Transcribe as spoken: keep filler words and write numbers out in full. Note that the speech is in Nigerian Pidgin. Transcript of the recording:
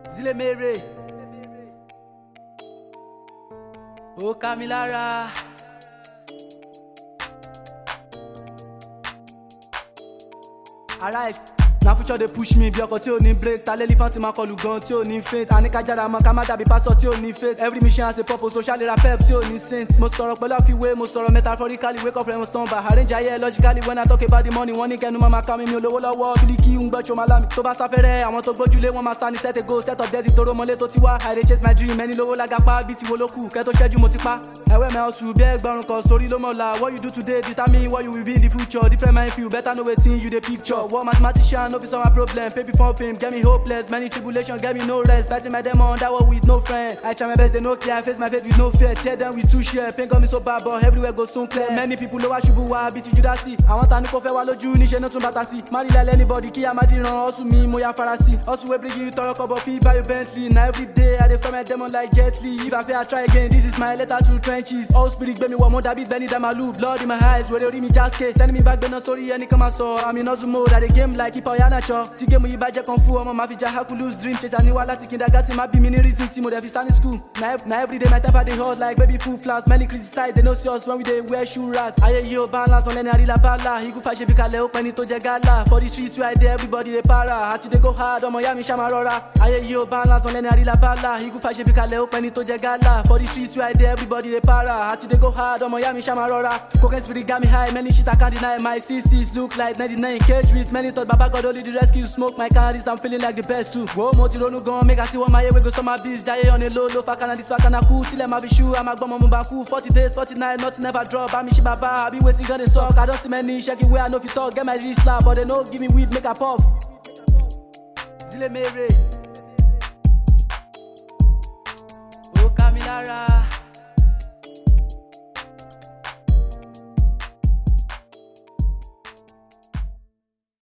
Zile Mere, ó ká mi lára. Arise. Na future dey push me bí ọkọ̀ tí ò ní break. Ta elephant máa kọlù gan tí ò ní faint. Àníkájára mọ ká má dàbí pásítọ̀ tí ò ní faith. Every mission has a purpose, social era pep tí ò ní saint. Mo sọ̀rọ̀ pẹ̀lú àfiwé, mo sọ̀rọ̀ metaphorically, wake up from slumber. Arrange ayé logically when I talk about the money. Wọ́n ní kẹnu máa ma ká mi mi olówó lọ́wọ́. Bílíkì ń gbọ́ ṣọmọ alámi. Tó bá sáfẹ́rẹ́, àwọn tó gbójúlé wọn máa sá ní set a goal. Set up dẹ́sí toró mọ́lé tó ti wá. I dey chase my dream, ẹni lówó lágapá bí ti wo ló kù. Kẹ́ tó ṣẹ́jú mo ti pa. Ẹ̀wẹ́ mẹ́ ọ̀sùn bí ẹgbẹ̀rún kan sórí ló mọ̀ọ́lá. What you do today determine what you will be in the future. Different mind feel better know wetin you dey picture. War mathematician no be some problem. Pay before fame, get me hopeless. Many tribulations, get me no rest. Fighting my demon, that war with no friend. I try my best, they no care. I face my faith with no fear. Tear them with two share. Pain got me so bad, but everywhere goes so clear. Many people low ṣubú wa bí ti Judasi. Àwọn tani kò fẹ́ wá lójú níṣẹ́ náà tún bàtà sí. Má rí lẹ́lẹ́ anybody kí a má dìran. Ọ̀sùn mi mo ya farasi. Ọ̀sùn wey bring you tọrọ kọ́bọ̀ fi buy your Bentley. Na everyday I dey fight my demon like Jet Li. If I fail I try again, this is my letter to trenches. All spirit gbé mi wọ̀ mo dàbí Benny Damalu. Blood in my eyes, wèrè orí mi jáske. Tẹ́ni mi bá gbéná sórí ẹni kan máa sọ. I'm in hustle mode, I dey game like Ipa Oyanacho. Tí géèmù yìí bá jẹ́ kan fún ọmọ máa fi ja Hercules dream chaser ní wá láti kindergarten má bí mi ní reason tí mo dẹ̀ fi stand in school. Na, na everyday my type dey hot like baby full flowers. Many criticize they no see us when we dey wear shoe rack. Ayé yìí ò balance wọn lẹ́ni àrílà bala. Ikú fàṣẹ bí kalẹ̀ ó pẹ́ ní tó jẹ gala. For the streets where I dey everybody dey para. Àti dey go hard ọmọ ìyá mi ṣá máa rọra. Ayé yìí ò balance wọn lẹ́ni àrílà bala. Ikú fàṣẹ bí kalẹ̀ ó pẹ́ ní tó jẹ gala. For the streets where I dey everybody dey para. Àti dey go hard ọmọ ìyá mi ṣá máa rọra. Cocaine spirit got me high, many shit I can't deny. My C Cs look like ninety-nine K treat. Many thought Baba God only the rescue. Smoke my cannabis, I'm feeling like the best too. Whoa, mo ti ronú gan, make I see what my way we go summer beats. Jaye on a low, low, fakana this fakana cool. Till I'm a be shoe, I'm a gbọ́mọ mo bá kú. Forty days, forty nights, nothing never drop. I'm she baba, I be waiting gun they suck. I don't see many shaking where I know if you talk. Get my wrist slap, but they no give me weed, make a puff. Zile Mere, ó ká mi lára.